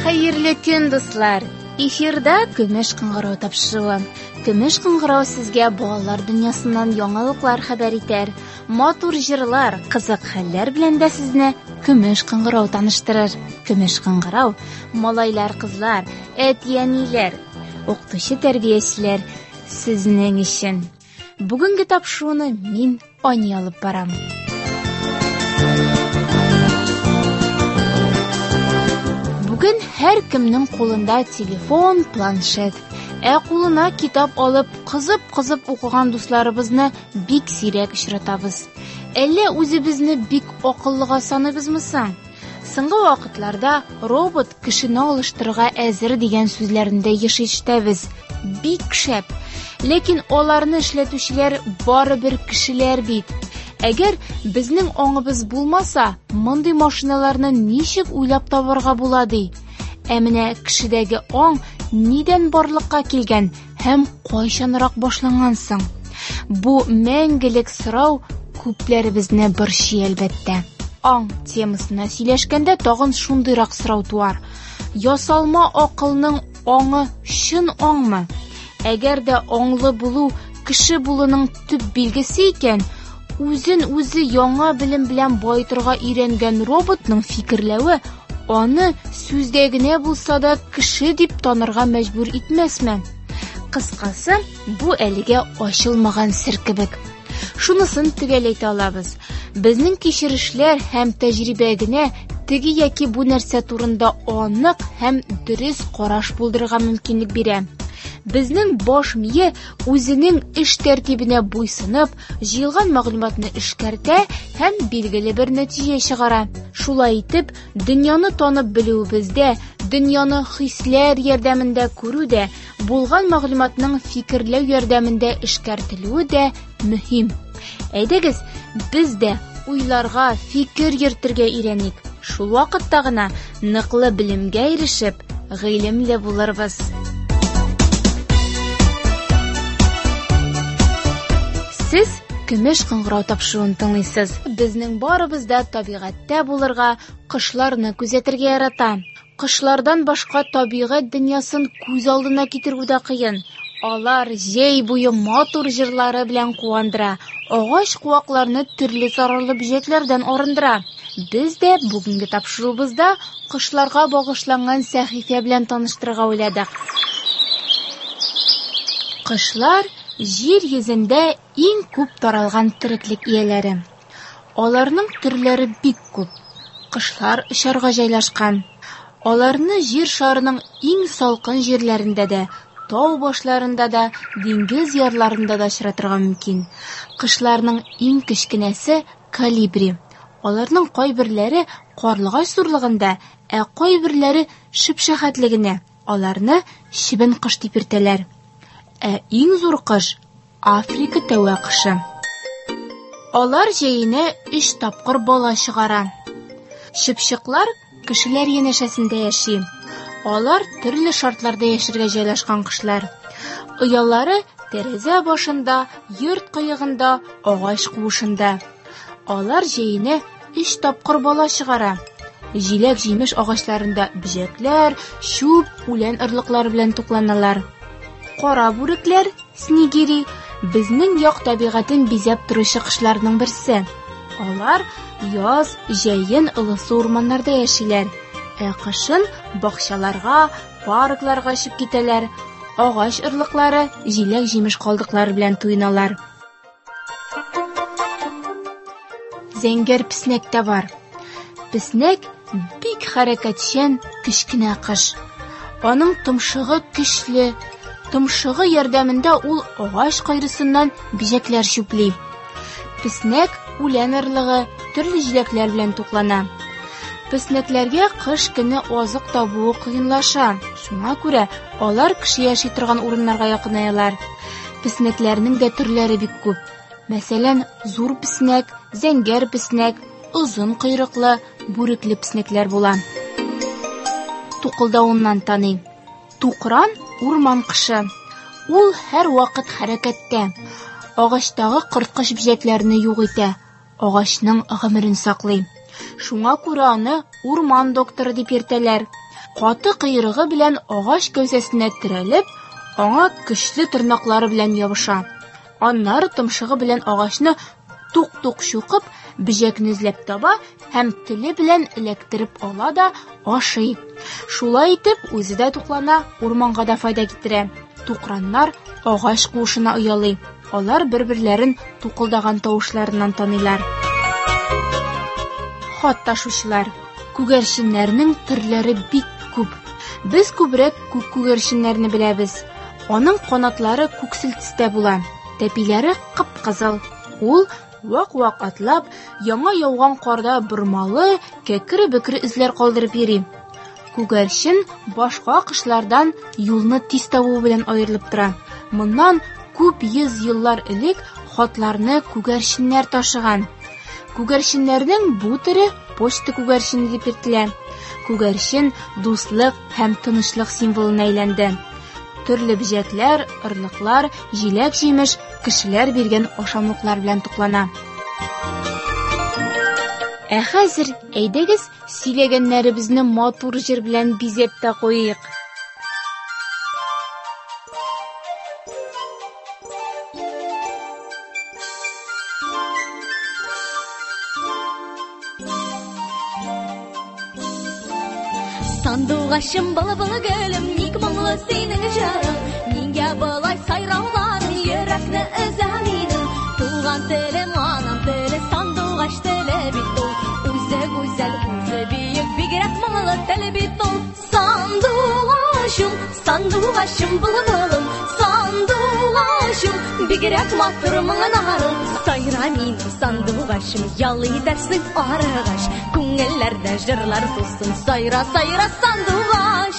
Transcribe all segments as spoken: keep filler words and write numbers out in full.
Хәерле көн, дуслар! Эфирда Көмеш кыңгырау тапшыруы. Көмеш кыңгырау сезгә балалар дөньясыннан яңалыклар хәбәр итәр, матур җырлар, кызык хәлләр белән дә сезне Көмеш кыңгырау таныштырыр. Көмеш кыңгырау малайлар, кызлар, әти-әниләр, укытучы тәрбиячеләр сезнең өчен. Бүгенге тапшыруны мин Ани алып барам. Бүген һәр кемнең кулында телефон, планшет. Ә кулына китап алып, кызып-кызып укыган дусларыбызны бик сирәк очратабыз. Әллә үзебезне бик акыллыга саныйбызмы соң? Соңгы вакытларда робот кешене алыштырырга әзер дигән сүзләрендә ишетәбез. Бик шәп. Ләкин аларны эшләтүчеләр барыбер кешеләр бит. Әгәр безнең аңыбыз булмаса, мондый машиналарны ничек уйлап табарга була ди? Ә менә кешедәге аң нидән барлыкка килгән һәм кайчанрак башланган соң? Бу мәңгелек сорау күпләребезне борчый әлбәттә. Аң темасына сөйләшкәндә тагын шундыйрак сорау туар. Ясалма акылның аңы чын аңмы? Әгәр дә аңлы булу кеше булуның төп билгесе икән, үзен үзе яңа белем белән байтырга өйрәнгән роботның фикерләве аны сүздә генә булса да кеше дип танырга мәҗбүр итмәсме? Кыскасы, бу әлегә ачылмаган сер кебек. Шунысын төгәл әйтә алабыз. Безнең кичерешләр һәм тәҗрибә генә теге яки бу нәрсә турында анык һәм дөрес караш булдырырга мөмкинлек бирә. Безнең баш мие үзенең эш тәртибенә буйсынып, җыелган мәгълүматны эшкәртә һәм билгеле бер нәтиҗә чыгара. Шулай итеп, дөньяны танып белүебездә, дөньяны хисләр ярдәмендә күрүдә, булган мәгълүматның фикерләү ярдәмендә эшкәртелүе дә мөһим. Әйдәгез, без дә уйларга, фикер йөртергә өйрәник. Шул вакытта гына ныклы белемгә ирешеп, гыйлемле булырбыз. Сез Көмеш кыңгырау тапшыруын тыңлыйсыз. Безнең барыбыз да табигатьтә булырга, кошларны күзәтергә ярата. Кошлардан башка табигать дөньясын күз алдына китерү дә кыен. Алар җәй буе матур җырлары белән куандыра, агач куакларны төрле зарарлы бөҗәкләрдән арындыра. Без дә бүгенге тапшыруыбызда кошларга багышланган сәхифә белән таныштырырга уйладык. Кошлар җир йөзендә иң күп таралган тереклек ияләре. Аларның төрләре бик күп. Кошлар очарга җайлашкан. Аларны җир шарының иң салкын җирләрендә дә, тау башларында да, диңгез ярларында да очратырга мөмкин. Кошларның иң кечкенәсе колибри. Аларның кайберләре карлыгач зурлыгында, ә кайберләре шөпшәхәтлегенә. Аларны чебен кош дип йөртәләр. Ә иң зур кош Африка тәвә кошы. Алар җәенә өч тапкыр бала чыгара. Чыпчыклар кешеләр янәшәсендә яши. Алар төрле шартларда яшәргә җайлашкан кошлар. Оялары тәрәзә башында, йорт кыегында, агач куышында. Алар җәенә өч тапкыр бала чыгара. Җиләк-җимеш агачларында бөҗәкләр, чүп, үлән ырлыклары белән тукланалар. Кара бүрекләр, снегири, безнең як табигатын бизәп торучы кошларның берсе. Алар яз, җәен ылысы урманнарда яшиләр. Ә кышын бакчаларга, паркларга чыгып китәләр. Агач ырлыклары, җиләк-җимеш калдыклары белән туйналар. Зәңгәр песнәк тә бар. Песнәк бик хәрәкәтчән, кечкенә кош. Аның томшыгы көчле. Томшыгы ярдәмендә ул агач кайрысыннан бөҗәкләр чүпли. Песнәк үлән ырлыгы, төрле җиләкләр белән туклана. Песнәкләргә кыш көне азык табуы кыенлаша. Шуңа күрә алар кеше яши торган урыннарга якынаялар. Песнәкләрнең дә төрләре бик күп. Мәсәлән, зур песнәк, зәңгәр песнәк, озын койрыклы, бүрекле песнәкләр була. Тукылдавыннан таный. Тукран урман кошы. Ул һәр вакыт хәрәкәттә. Агачтагы кырткыч бөҗәкләрне юк итә. Агачның гомерен саклый. Шуңа күрә аны урман докторы дип йөртәләр. каты койрыгы белән агач кәүсәсенә терәлеп, аңа көчле тырнаклары белән ябыша. Аннары томшыгы белән агачны тук-тук чукып, бөҗәкне эзләп таба һәм теле белән эләктереп ала да ашый. Шулай итеп, үзе дә туклана, урманга да файда китерә. Тукраннар агач куышына оялый. Алар бер-берләрен тукылдаган тавышларыннан таныйлар. Хат ташучылар. Күгәрченнәрнең төрләре бик күп. Без күбрәк күк күгәрченнәрне беләбез. Аның канатлары күксел төстә була. Тәпиләре кып-кызыл. Ул вак-вак атлап, яңа яуган карда бормалы, кәкре-бөкре эзләр калдырып йөри. Күгәрчен башка кошлардан юлны тиз табу белән аерылып тора. Моннан күп йөз еллар элек хатларны күгәрченнәр ташыган. Күгәрченнәрнең бу төре почта күгәрчене дип йөртелә. Күгәрчен дуслык һәм тынычлык символына әйләнде. Төрле бөҗәкләр, ырлыклар, җиләк-җимеш, кешеләр биргән ашамлыклар белән туклана. Ә хәзер әйдәгез сөйләгәннәребезне матур җыр белән бизәп тә куйыйк. Сандугашым былы-былы гөлем, ник моңлы синең җырың, нигә болай сайрауларың йөрәкне өзә минем. Туган телем, анам теле, сандугаш теле бит ул, үзе гүзәл, үзе биек, бигрәк моңлы теле бит ул. Сандугашым, сандугашым былы-былым, сандугашым, бигрәк матур моңнарың. Сайра минем сандугашым, ялый дәрсең арыгач, күңелләрдә җырлар тусын, сайра, сайра сандугаш.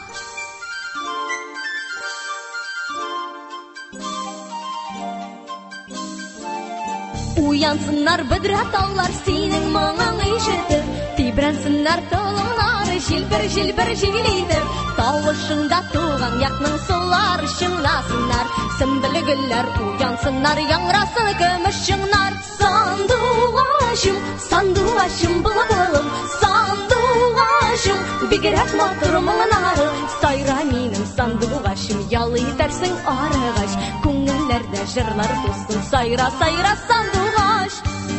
Уянсыннар бөдрә таллар синең моңың ишетеп, тибрәнсеннәр тылыңнары җилбер-җилбер җил итеп, тавышыңда туган якның сулары чыңласыннар, сөмбеле гөлләр уянсыннар, яңрасын көмеш чыңнар. Сандугашым, сандугашым былы-былым, сандугашым, бигрәк матур моңнарың. Сайра минем сандугашым, ялый дәрсең арыгач, күңелләрдә җырлар тусын, сайра, сайра сандугаш.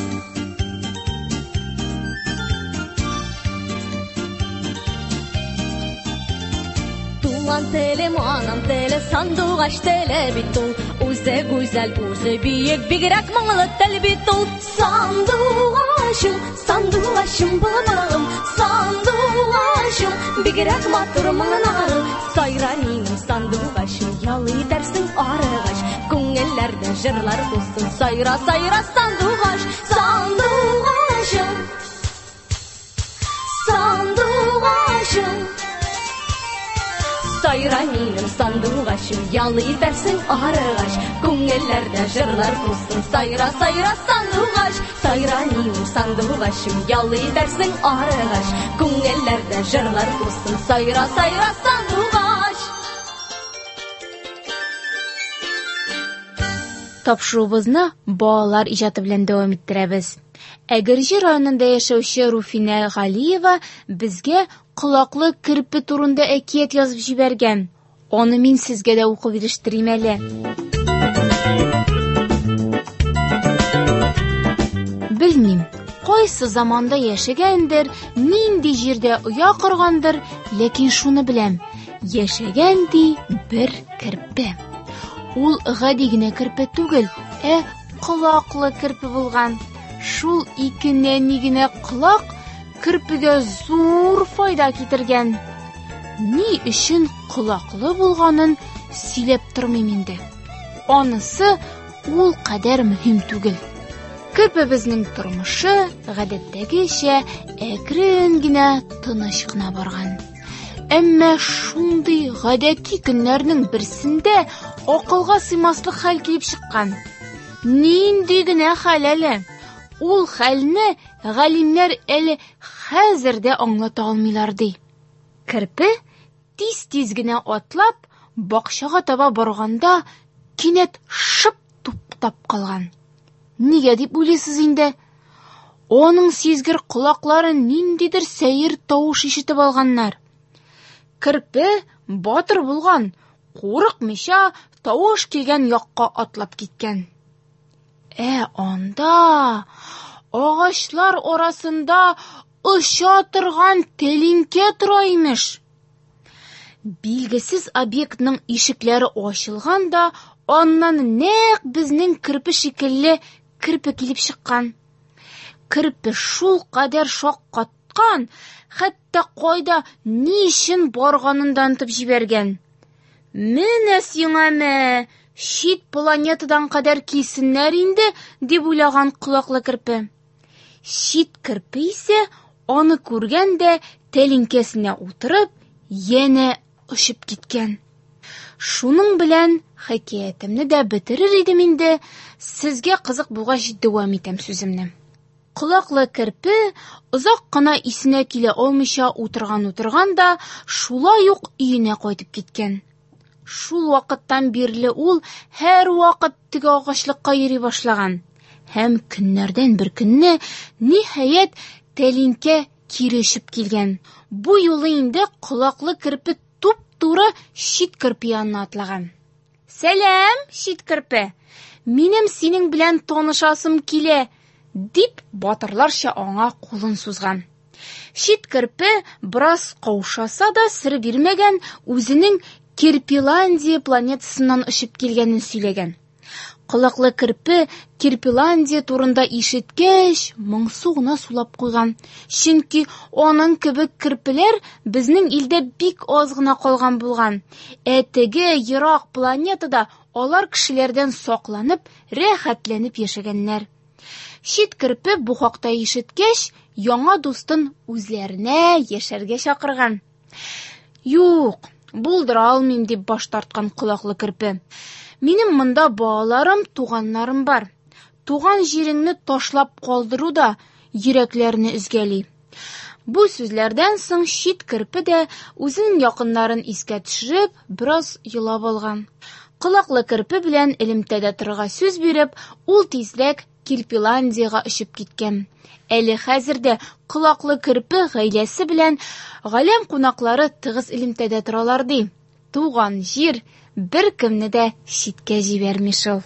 Туган телем, анам теле, сандугаш теле бит ул, үзе гүзәл, үзе биек, бигрәк моңлы тел бит ул. Сандугашым, сандугашым былы-былым, сандугашым, бигрәк матур моңнарың. Сайра минем сандугашым, ялый дәрсең арыгач, күңелләрдә җырлар тусын, сайра, сайра сандугаш. Сандугашым, сандугашым, сайра минем сандугашым, ялый дәрсең арыгач, күңелләрдә җырлар тусын, сайра, сайра сандугаш. Сайра минем сандугашым, ялый дәрсең арыгач, күңелләрдә җырлар тусын, сайра, сайра сандугаш. Тапшыруыбызны балалар иҗаты белән дәвам иттерәбез. Әгерҗе районында яшәүче Руфина Галиева безгә колаклы керпе турында әкият язып җибәргән. Аны мин сезгә дә укып ирештерим әле. Белмим, кайсы заманда яшәгәндер, нинди җирдә оя коргандыр, ләкин шуны беләм. Яшәгән ди бер керпе. Ул гади генә керпе түгел, ә колаклы керпе булган. Шул ике нәни генә колак керпегә зур файда китергән. Ни өчен колаклы булганын сөйләп тормыйм инде. Анысы ул кадәр мөһим түгел. Керпебезнең тормышы гадәттәгечә әкрен генә, тыныч кына барган. Әмма шундый гадәти көннәрнең берсендә акылга сыймаслык хәл килеп чыккан. Нинди генә хәл әле? Ул хәлне галимнәр әле хәзер дә аңлата алмыйлар ди. Керпе тиз-тиз генә атлап бакчага таба барганда кинәт шып туктап калган. Нигә дип уйлыйсыз инде? Аның сизгер колаклары ниндидер сәер тавыш ишетеп алганнар. Керпе батыр булган, курыкмыйча тавыш килгән якка атлап киткән. Ә анда агачлар арасында оча торган тәлинкә тора имеш. Билгесез объектның ишекләре ачылган да, аннан нәкъ безнең керпе шикелле керпе килеп чыккан. Керпе шул кадәр шаккаткан, хәтта кайда ни өчен барганын да онытып җибәргән. Менә сиңа, чит планетадан кадәр килсеннәр инде, дип уйлаган колаклы керпе. Чит керпе исә аны күргәндә тәлинкәсенә утырып, яңа очып киткән. Шуның белән хикәятемне дә бетерер идем инде, сезгә кызык булгач дәвам итәм сүземне. Колаклы керпе озак кына исенә килә алмыйча утырган-утырган да, шулай ук өенә кайтып киткән. Шул вакыттан бирле ул һәр вакыт теге агачлыкка йөри башлаган. Һәм көннәрдән бер көнне ниһаять тәлинкә кире очып килгән. Бу юлы инде колаклы керпе туп-туры чит керпе янына атлаган. "Сәлам, чит керпе. Минем синең белән танышасым килә", дип батырларча аңа кулын сузган. Чит керпе бераз каушаса да сер бирмәгән, үзенең Кирпиландия планетасыннан очып килгәнен сөйләгән. Колаклы керпе Кирпиландия турында ишеткәч, моңсу гына сулап куйган. Чөнки аның кебек керпеләр безнең илдә бик аз гына калган булган. Ә теге ерак планетада алар кешеләрдән сакланып, рәхәтләнеп яшәгәннәр. Чит керпе бу хакта ишеткәч, яңа дустын үзләренә яшәргә чакырган. "Юк, булдыра алмыйм", дип баш тарткан колаклы керпе. "Минем монда балаларым, туганнарым бар. Туган җиреңне ташлап калдыру да йөрәкләрне üzгәли." Бу сүзләрдән соң чит керпе дә үзенең якыннарын искә төшереп, бераз елап алган. Колаклы керпе белән элемтәдә торырга сүз биреп, ул тизрәк Кирпиландиягә очып киткән. Әле хәзердә колаклы керпе гаиләсе белән галәм кунаклары тыгыз элемтәдә торалар ди. Туган җир бер кемне дә читкә җибәрми шул.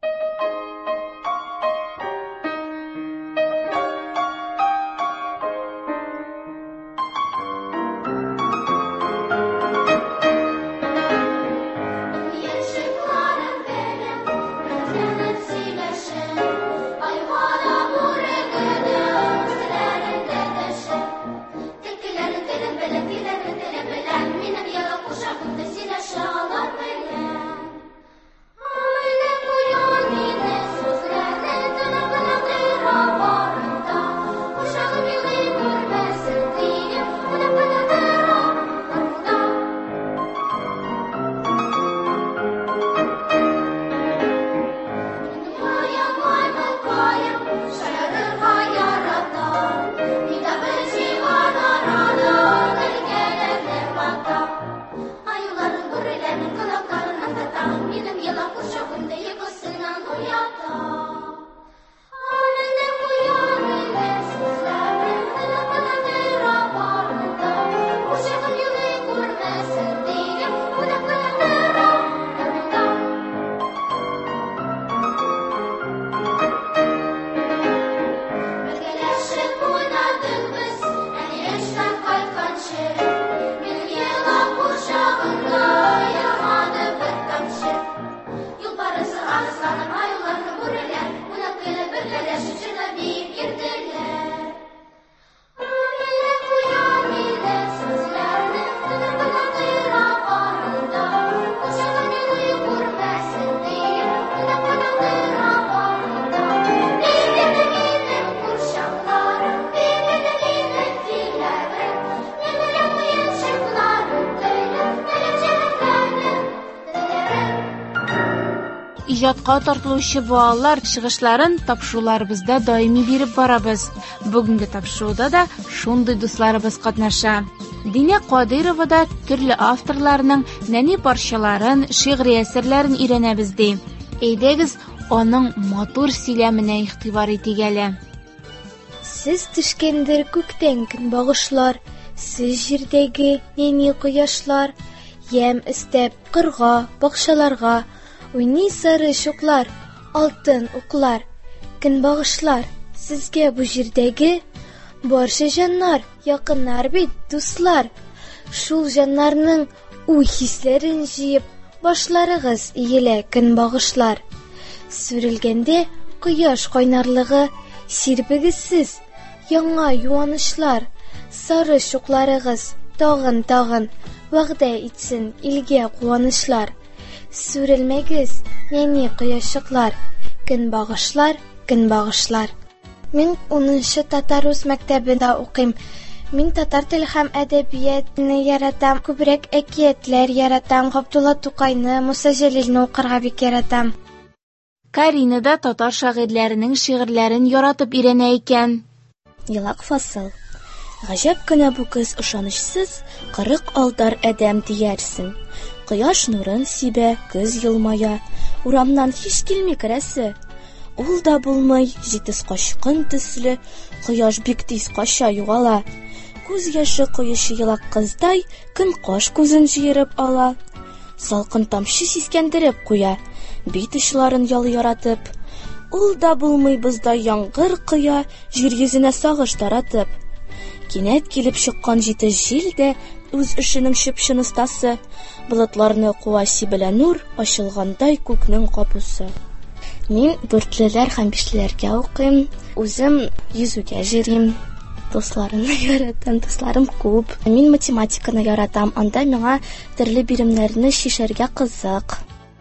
Иҗатка тартылучы балалар чыгышларын тапшыруларыбызда даими биреп барабыз. Бүгенге тапшыруда да шундый дусларыбыз катнаша. Динә Кадырова да төрле авторларның нәни парчаларын, шигъри әсәрләрен өйрәнәбез ди. Әйдәгез, аның матур сөйләменә игътибар итик әле. Сез төшкәндер күктән көнбагышлар, Сез җирдәге нәни кояшлар, ям истәп кырга, бакчаларга, уйный сары чуклар, алтын уклар, көнбагышлар. Сезгә бу җирдәге барча җаннар, якыннар бит, дуслар. Шул җаннарның уй-хисләрен җыеп, башларыгыз иелә көнбагышлар. Сүрелгәндә кояш кайнарлыгы, сирбегез сез, яңа юанышлар. Сары чукларыгыз тагын-тагын вәгъдә итсен илгә куанышлар. Сүрелмәгез, нәни кояшчыклар, көнбагышлар, көнбагышлар. Мин унынчы татар рус мәктәбендә укыйм. Мин татар теле һәм әдәбиятны яратам, күбрәк әкиятләр яратам, Габдулла Тукайны, Муса Җәлилне укырга бик яратам. Карина да татар шагыйрьләренең шигырьләрен яратып өйрәнә икән. Елак фасыл. Гаҗәп кенә бу кыз ышанычсыз, кырык алдар әдәм диярсең. Кояш нурын сибә, көз елмая, урамнан һич килми керәсе. Ул да булмый, җитез качкын төсле, кояш бик тиз кача югала. Күз яшы коешы елак кыздай, көн каш күзен җыерып ала. Салкын тамчы сискәндереп куя, бит очларын ял яратып. Ул да булмый быздай яңгыр кыя, җир йөзенә сагыш таратып. Кинәт килеп чыккан җитез җил дә үз эшенең чыпчын остасы, болытларны куа сибелә нур, ачылгандай күкнең капусы. Мин дүртлеләр һәм бишлеләргә укыйм, үзем йөзүгә җөрим. Дусларымны яратам, дусларым күп. Мин математиканы яратам, анда миңа төрле биремнәрне шишәргә кызык.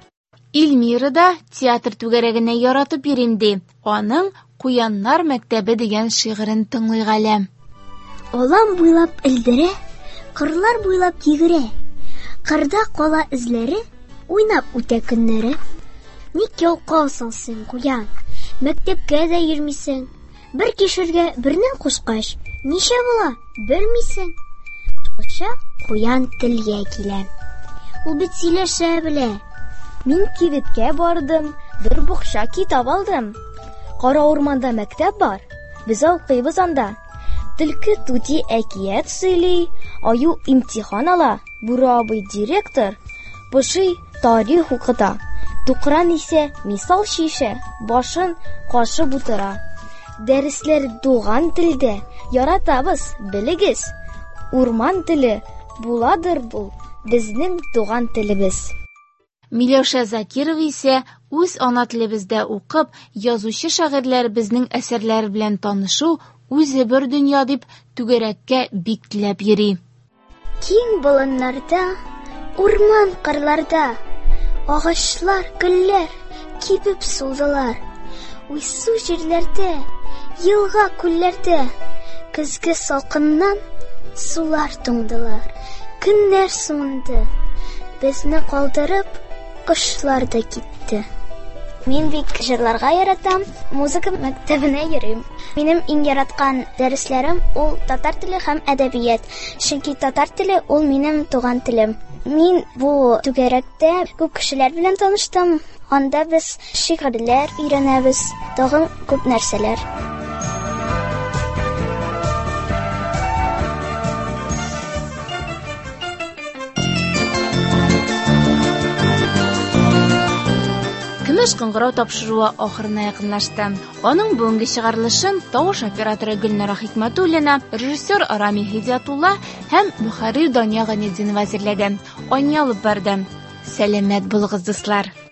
Илмира да театр түгәрәгенә яратып йөринде. Аның Куяннар мәктәбе дигән шигырен тыңлый Галәм. Алам буйлап элдерә, кырлар буйлап йөгерә. Кырда кала эзләре, уйнап үтә көннәре. Ник ялкаусың син, Куян? Мәктәпкә дә йөрмисең. Бер кишергә бернең кушкач, ничә була, белмисең. Шулча Куян телгә килә. Ул бит сөйләшә белә. Мин кибеткә бардым, бер букча китап алдым. Кара урманда мәктәп бар, без укыйбыз анда. Төлке Тути әкият сөйли, аю имтихан ала, Бүре абый директор, Пышый тарих укыта. Тукран исә мисал шишә, башын кашып утыра. Дәресләр туган телдә, яратабыз, белегез. Урман теле буладыр бу, безнең туган телебез. Миләүшә Закирова исә үз ана телебездә укып, язучы шагыйрьләр безнең әсәрләр белән танышу, үзе бер дөнья дип түгәрәккә бик теләп йөри. Киң болыннарда, урман кырларда, агачлар, гөлләр кибеп сулдылар. Уйсу җирләрдә, елга күлләрдә, көзге салкыннан сулар туңдылар. Көннәр суынды, безне калдырып, кошлар да китте. Мин бик җырларга яратам, музыка мәктәбенә йөрим. Минем иң яраткан дәресләрем ул татар теле һәм әдәбият. Чөнки татар теле ул минем туган телем. Мин бу түгәрәктә күп кешеләр белән таныштым. Анда без шигырьләр өйрәнәбез, тагын күп нәрсәләр. Көмеш кыңгырау тапшыруы ахырына якынлашты. Аның бүгенге чыгарылышын тавыш операторы Гөлнара Хикмәтуллина, режиссер Рами Хидиятулла һәм мөхәррир Дания Гайнетдинова әзерләде. Anya алып барды. Сәламәт булыгыз, дуслар.